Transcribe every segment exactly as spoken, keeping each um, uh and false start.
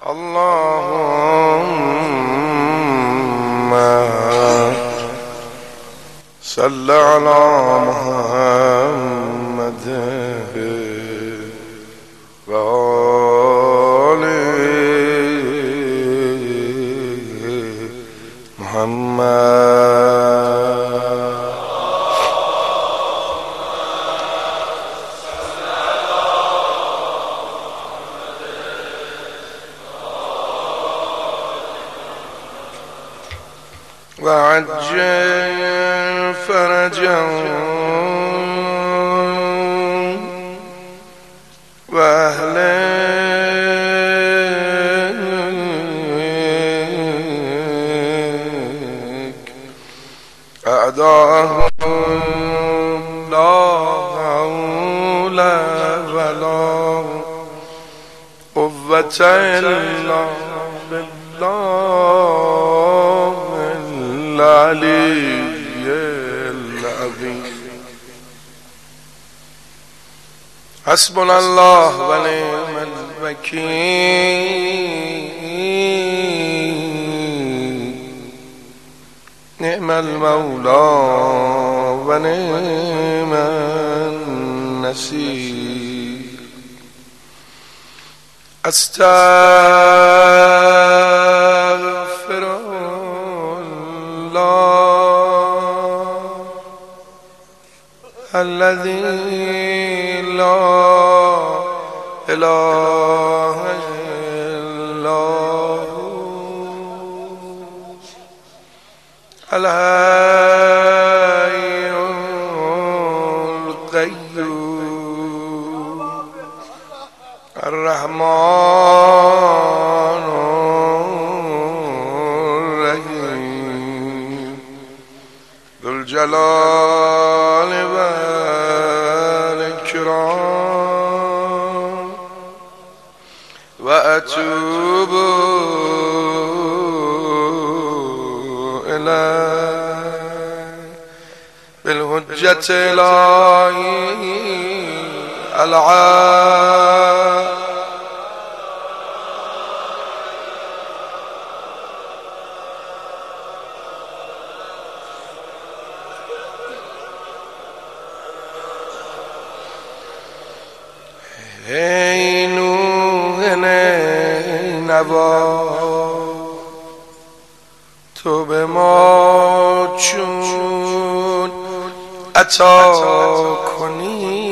اللهم صل على محمد و آل محمد. وعجل فرجهم وأهلك أعداهم لا حول ولا قوة إلا بالله العلي العظيم. حسبنا الله ونعم الوكيل، نعم المولى ونعم النصير. استغفر الذي لا إله إلا هو الحي القيوم الرحمن الرحيم ذو الجلال والإكرام. وأتوب إليه بالحجة الإلهية العالية ای نور نوا تو به ما چون عطا کنی،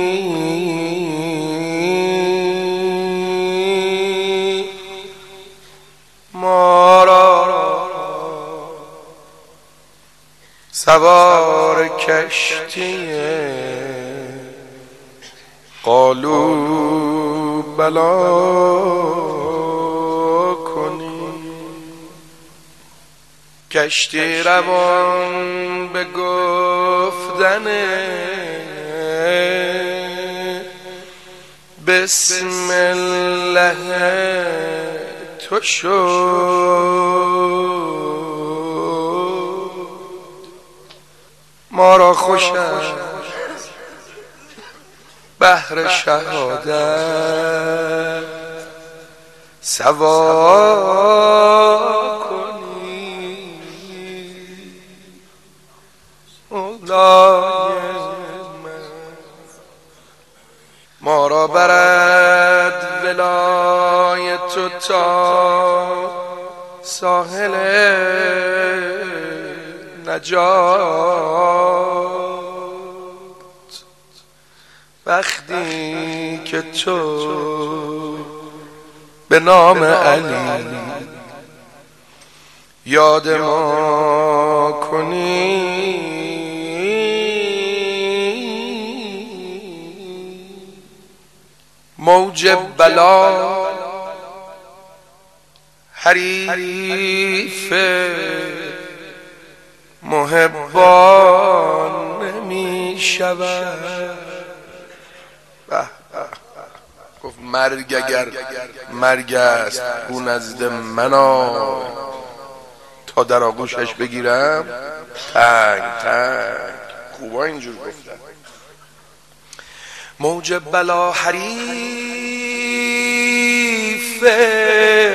ما را سوار کشتی قالوا بلا کنی. کشتی روان به گفتن بسم الله تو شد. ما را خوش بحر شهادت سوار کنی. مولای من ما را برد ولایت تو تا ساحل نجات. وقتی که تو به نام علی یاد ما کنی، موج بلا حریف محبان نمی شود. گفت مرگ اگر مرگ است او نزد من آی، تا در آغوشش بگیرم تنگ تنگ. خوبا اینجور گفتن. موج بلا حریف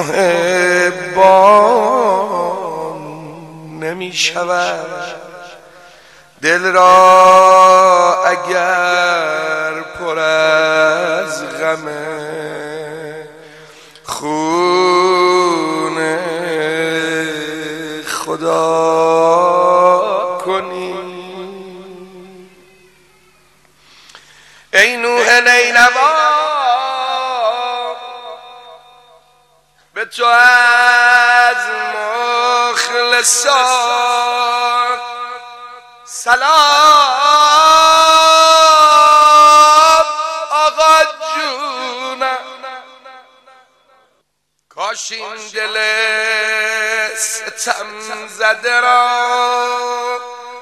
محبان نمی شود. دل را اگر پر از غم خون خدا کنی، ای نوح نینوا به تو از مخلصان سلام. آقا جونم کاش این دل ستم زده را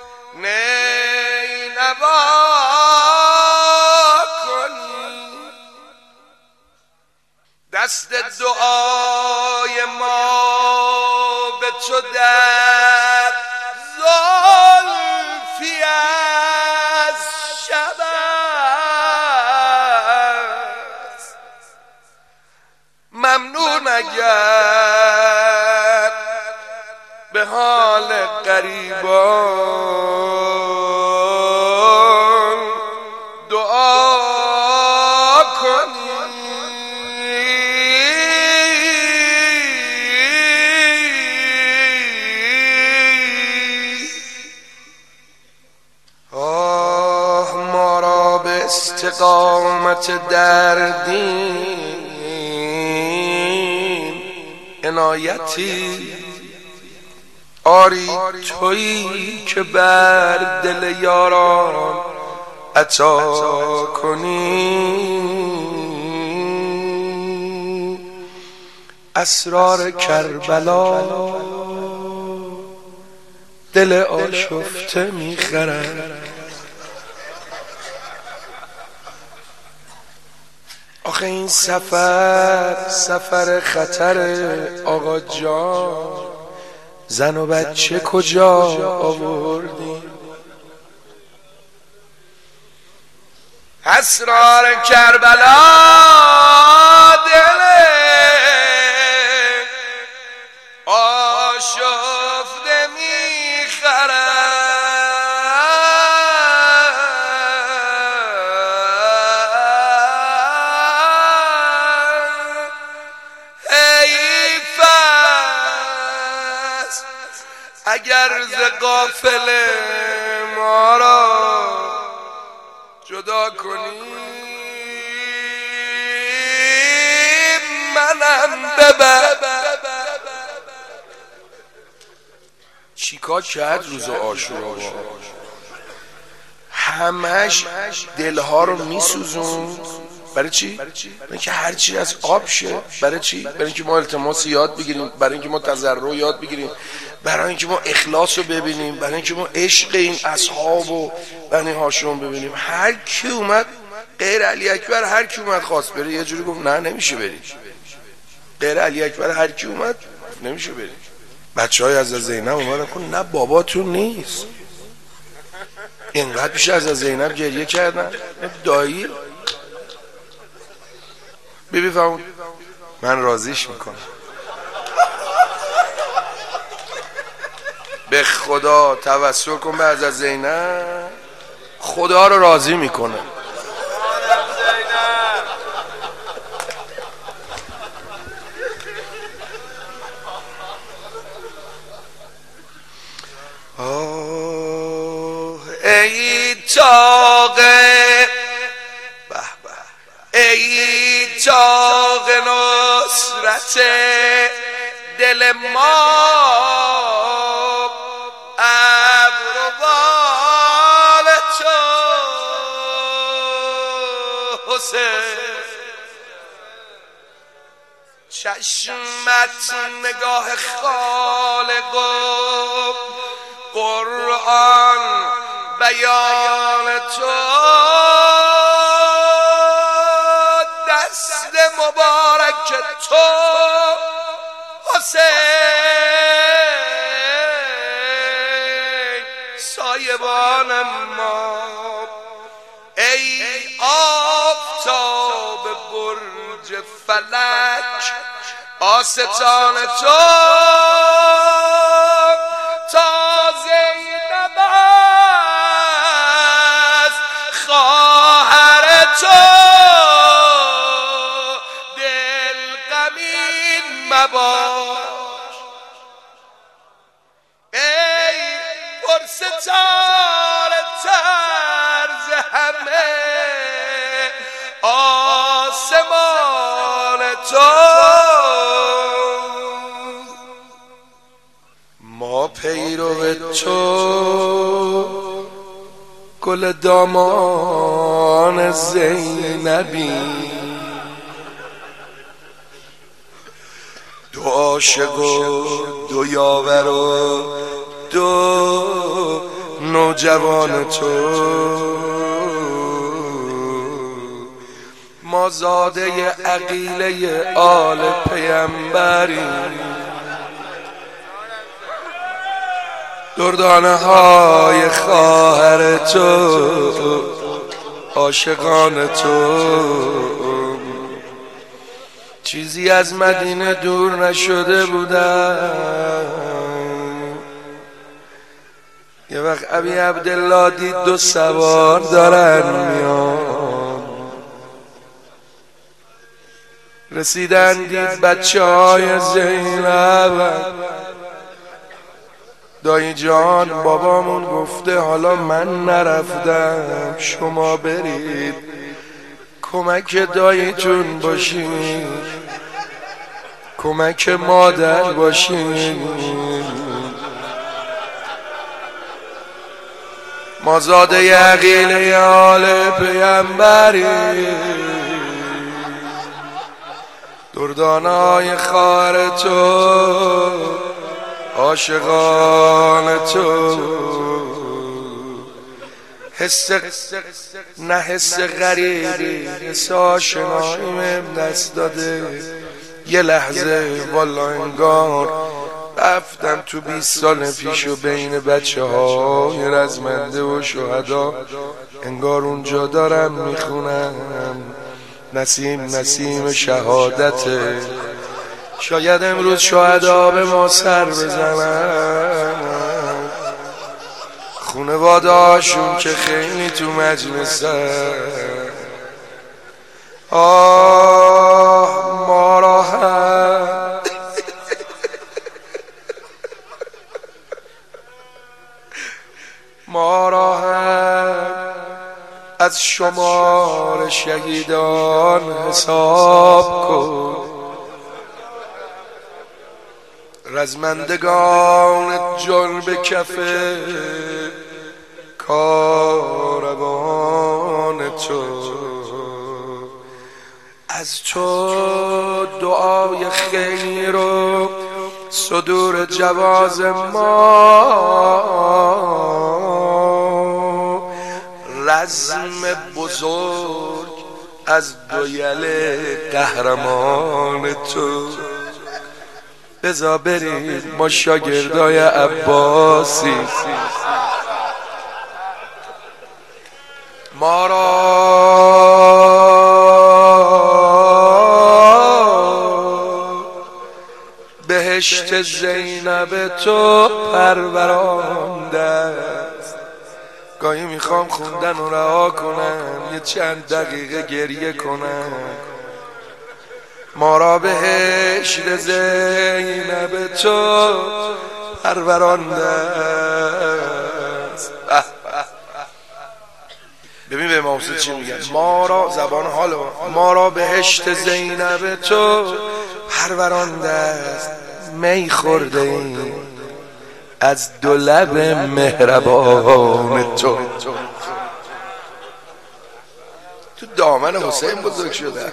نینوا کنی. دست دعای ما به تو در زلفی از شب است. ممنون اگر به حال غریبان دعا کنی. آه ما را به استقامت در دین عنایتی، آری تویی که بر دل یاران عطا کنی. اسرار کربلا دل آشفته میخرد. آخه این سفر سفر خطر آقا جان، زن و بچه کجا آوردی؟ اسرار کربلا دل آشفته میخرد. اگر ز غافل ما را جدا کنی، منم ببر. چیکار کرد روز عاشورا؟ همش دلها رو میسوزون. برای چی؟ برای اینکه هر چی از آب شه. برای چی؟ برای اینکه ما التماس یاد بگیریم، برای اینکه ما تضرع یاد بگیریم، برای اینکه ما اخلاص رو ببینیم، برای اینکه ما عشق این اصحاب و بنی هاشم ببینیم. هر کی اومد غیر علی اکبر، هر کی اومد خواست بره یه جوری گفت نه نمیشه بری. غیر علی اکبر هر کی اومد نمیشه بری. بچهای از زینب اومدن گفتن نه باباتون نیست. اینقدر پیش از زینب گریه کردن. دایی بیبی فرمود من راضیش میکنم. به خدا توسل کن به حضرت زینب، خدا رو راضی میکنه. آه ای تاقه به به، ای تاق نصرت دل ما، ابروان تو حسین. چشمت نگاه خالق و قرآن بیان تو، دست مبارک تو حسین، سایبان ما. ای آفتاب برج فلک آستان تو تا زینب است خواهر تو دل غمین مباش ای پرستار طرز همه آسمان تو ما پیرو تو گل دامان زینبی دو عاشق و دو یاور و دو نوجوان تو ما زاده عقیله آل پیمبریم دردانه های خواهر تو عاشقان تو چیزی از مدینه دور نشده بودم یه وقت ابی عبدالله دید دو سوار دارن میان رسیدن دید بچه های زینب دایی جان بابامون گفته حالا من نرفتم شما برید کمک داییتون باشید کمک مادر باشید ما زاده عقیله آل پیمبری دردانای خواهر تو عاشقان تو حس نه حس غریبی حس آشناییم دست داده یه لحظه والا انگار رفتم تو بیست سال پیش و بین بچه های رزمنده و شهدا انگار اونجا دارم میخونم نسیم نسیم شهادته شاید امروز شهدا به ما سر بزنن خونواده هاشون که خیلی تو مجلسن آه ما را هم ما را هم از شمار شهیدان حساب کن رزمندگان جان به کف کاروان تو از تو دعای خیر و صدور جواز ما رزم بزرگ از دویل قهرمان تو بذار برید ما شاگردای عباسی ما را بهشت زینب تو پرورانده است گاهی میخوام خوندن و رها کنم یه چند دقیقه گریه کنم ما را بهشت زینب تو پرورانده است ببین به امام حسین چی میگن ما را زبان حال ما را بهشت زینب تو پرورانده است می خورده ایم از دو لب مهربان تو تو دامن حسین بزرگ شده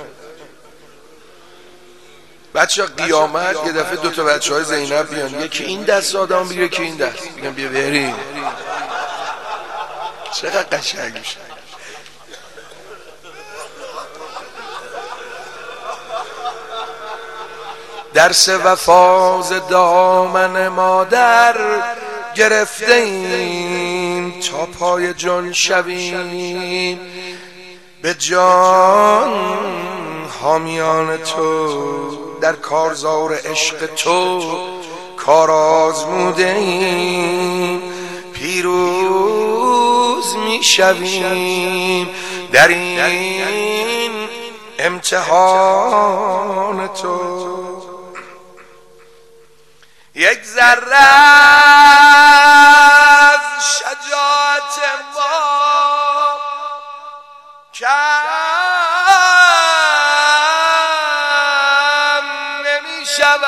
بچه قیامت یه دفعه دوتا بچه های زینب بیان یکی این دست آدم بگیره که این دست بگم بیا بریم چقدر قشنگ میشه درس وفاز دامن مادر گرفته ایم تا پای جان شویم به جان حامیان تو در کارزار عشق تو کار آزموده ایم، پیروز میشویم در این امتحان تو. یک ذره از شجاعت ما کم نمی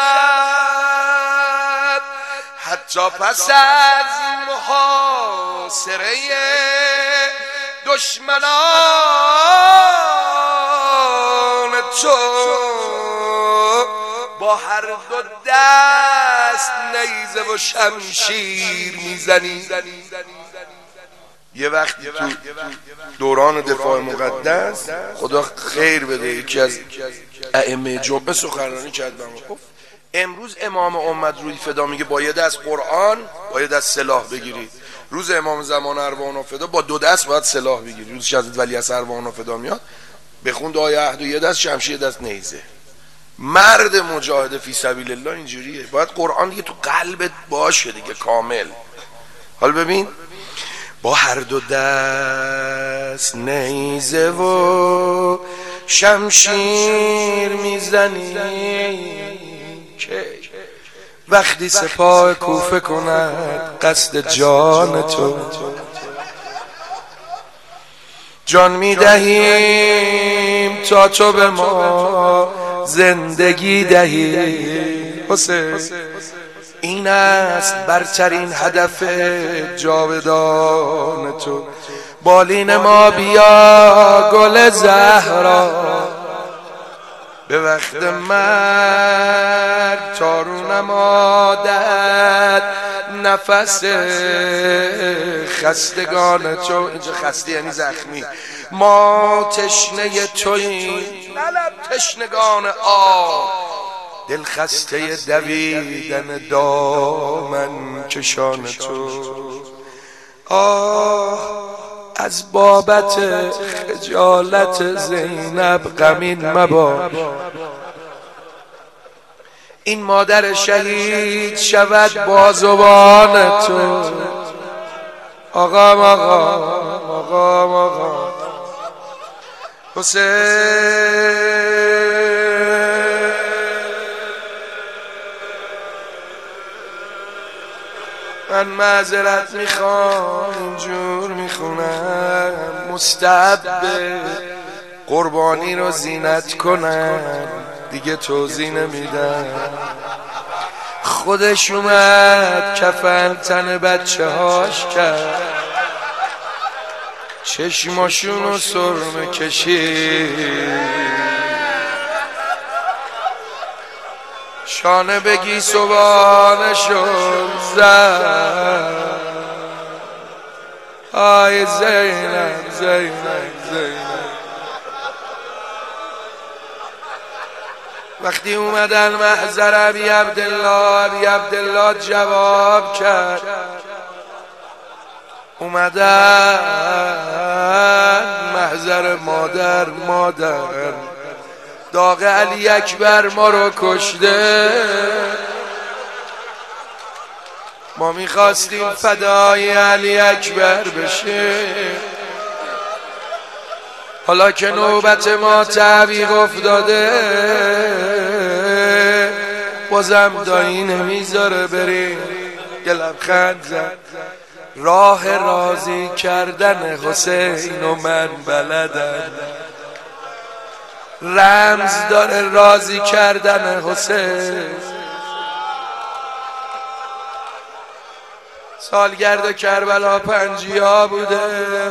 شود، حتی پس از محاصره دشمنان تو با هر دو دست نیزه و شمشیر میزنی. یه وقتی تو دوران دفاع مقدس خدا خیر بده یکی از ائمه جمعه سخنرانی کرد و گفت امروز امام امت روی فدا میگه با یه دست قرآن با یه دست سلاح بگیرید، روز امام زمان اروان و فدا با دو دست باید سلاح بگیرید. روز حضرت ولی از اروان و فدا میاد بخون دعای عهد و یه دست شمشیر یه دست نیزه. مرد مجاهد فی سبیل الله اینجوریه، باید قرآن دیگه تو قلبت باشه دیگه کامل. حال ببین با هر دو دست نیزه و شمشیر میزنی که وقتی سپاه کوفه کند قصد جان تو، جان میدهیم تا تو به ما زندگی دهی. حسین این است برترین هدف جاودان تو. بالین ما بیا گل زهرا، به وقت مرگ تارو نمادت نفس خستگان تو. اینجا خسته یعنی زخمی. ما تشنه توییم نلب تشنگان آب، دل خسته دویدن دامن کشان تو. آه از بابت خجالت زینب غمین مباش، این مادر شهید شود بازوان تو. آقا آقا آقا آقا حسین من معذرت میخوام اینجور میخونم، مستحب قربانی رو زینت کنم دیگه توضیح نمیدم. خودش اومد کفن تن بچه هاش کرد، چشماشون رو سرمه کشید، شانه بگی صبحانشون زد. آی زینب زینب زینب. وقتی اومدن محضر ابی عبدالله، ابی عبدالله جواب کرد. اومدن محضر مادر، مادر داغ علی اکبر ما رو کشته، ما میخواستیم فدای علی اکبر بشه، حالا که نوبت ما تعویق افتاده بازم دایی نمیذاره بریم. یه لبخند زد. راه راضی کردن حسین و من بلدم، رمز داره راضی کردن حسین. سالگرد کربلا پنجیا بوده،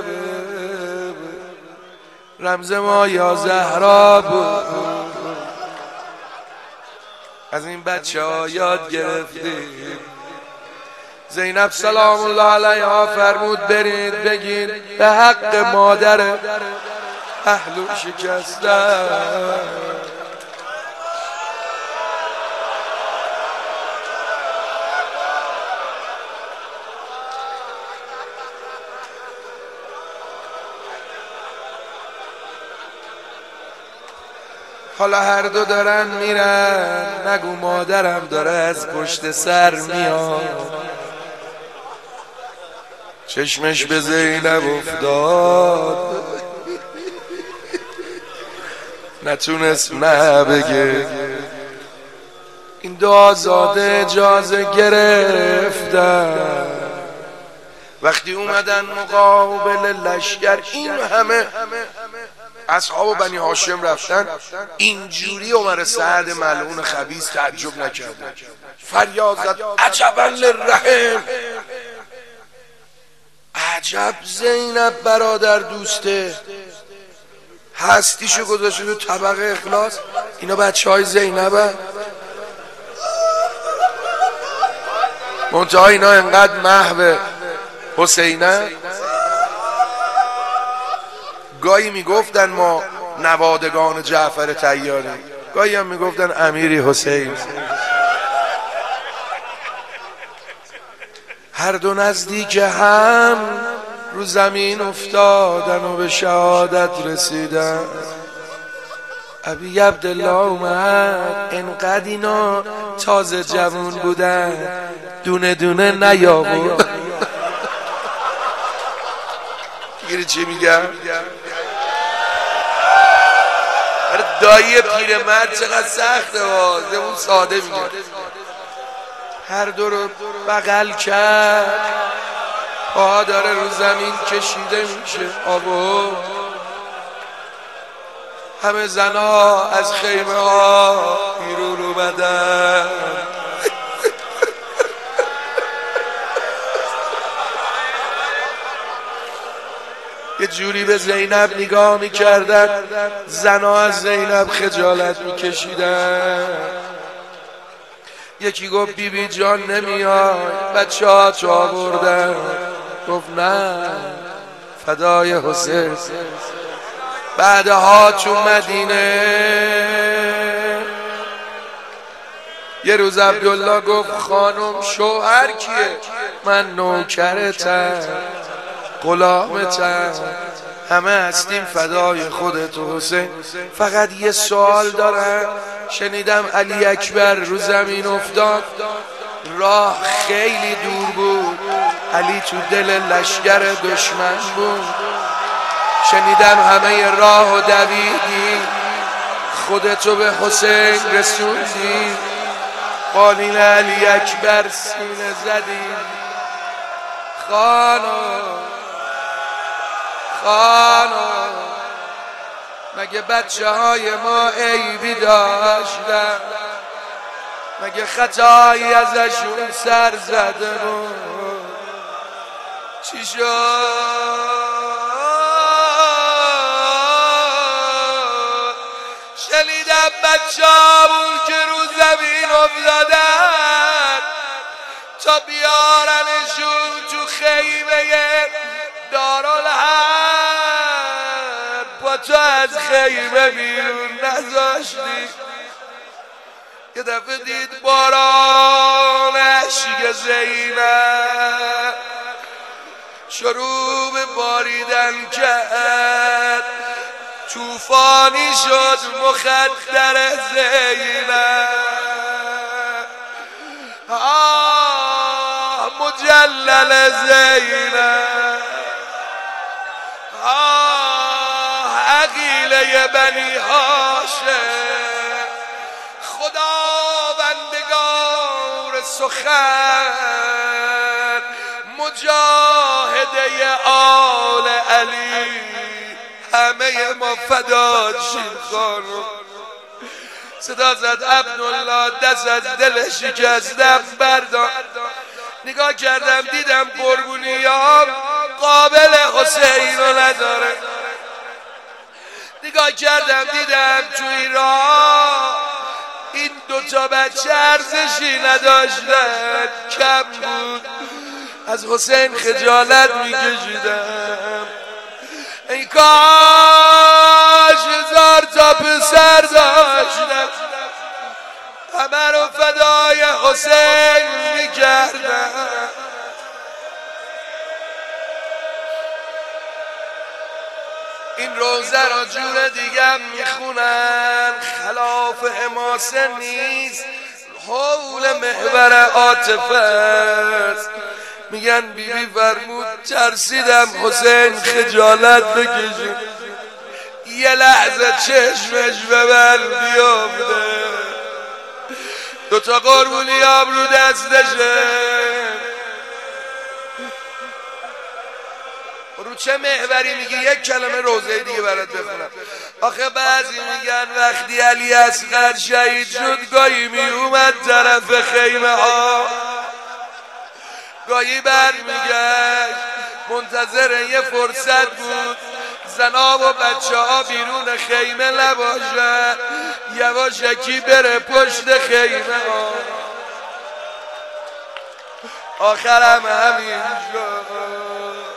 رمز ما یا زهرا بود. از این بچه ها یاد گرفتیم. زینب سلام الله علیها فرمود برید بگید به حق مادر اهلو شکستن. حالا هر دو دارن میرن، نگو مادرم داره از پشت سر میاد. چشمش به زینب افتاد، نتونست نه بگه. این دو آزاده اجازه گرفتن، وقتی اومدن مقابل لشکر این همه اصحاب بنی هاشم رفتن، اینجوری عمر سعد ملعون خبیث تعجب نکرده، فریاد زد عجبا للرحم، عجب زینب برادر دوسته، هستیشو گذاشته تو طبق اخلاص. اینا بچه های زینبه، منتها اینا انقدر محو حسینه. گاهی میگفتن ما نوادگان جعفر طیاری، گاهی هم میگفتن امیری حسین. هر دو نزدیک هم رو زمین افتادن و به شهادت رسیدن. ابی عبدالله اومد، انقدر اینا تازه جوون بودن دونه دونه نیاورد. میگیری چی میگم؟ دایی پیرمرد چقدر سخته واسه اون ساده میگه. هر دو رو بغل کرد، پا داره رو زمین کشیده میشه. آبو همه زنها از خیمه ها بیرون اومدن. یه جوری به زینب نگاه میکردن، زنها از زینب خجالت میکشیدن. یکی گفت بی بی جان نمیای، بچه ها تو آوردن. گفت نه فدای حسین. بعدها تو مدینه یه روز عبدالله گفت خانم شوهر کیه؟ من نوکرتم، غلامتم، همه هستیم فدای خودت و حسین. فقط یه سوال دارم، شنیدم علی اکبر رو زمین افتاد، راه خیلی دور بود، علی تو دل لشگر دشمن بود، شنیدم همه راه و دویدی، خودتو به حسین رسوندی، بالین علی اکبر سینه زدی. خانم خانم مگه بچه های ما عیبی داشتن؟ مگه خطایی ازشون سر زده بود؟ چی شد؟ شنیدم بچه همون که رو زمین افتادن تا بیارنشون تو خیمه دارالحرب، با تو از خیمه بیرون نذاشتی. یه دفعه دید باران اشک زینب شروع به باریدن کرد، توفانی شد مخدر زینب. آه مجلل زینب، آه عقیله بنی هاشم، خداوندگار سخن، مجاهده آل علی، همه ما فدات شیم خانم. صدا زد عبدالله دست از دل شکستم بردار. نگاه کردم دیدم قربونیام قابل حسین رو نداره. نگاه کردم دیدم توی راه این دوتا بچه ارزشی نداشتن، کم بود، از حسین خجالت میکشیدم. ای کاش هزار تا پسر داشتم، همه رو فدای حسین میکردم. این روزه را جور دیگه میخونن، خلاف حماسه نیست، حول محور عاطفه است. میگن بی بی فرمود ترسیدم حسین خجالت بکشه، یه لحظه چشمش به بر بیافته، دوتا قربونی آبرو دستشه. رو چه محوری میگی؟ یک کلمه روزه دیگه برات بخونم. آخه بعضی میگن وقتی علی اصغر شهید شد گاهی میومد طرف خیمه ها، گاهی بر میگشت، منتظر یه فرصت بود زنا و بچه ها بیرون خیمه نباشن، یواشکی بره پشت خیمه ها. آخرم همین شد،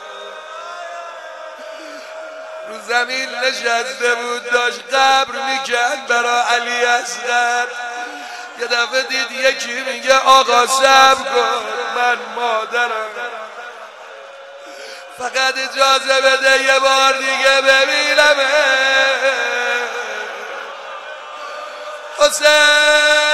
رو زمین نشسته بود داشت قبر میکرد برا علی اصغر. یه دفعه دید یکی میگه آقا صبر کن من مادرم، فقط اجازه بده یه بار دیگه ببینم حسین.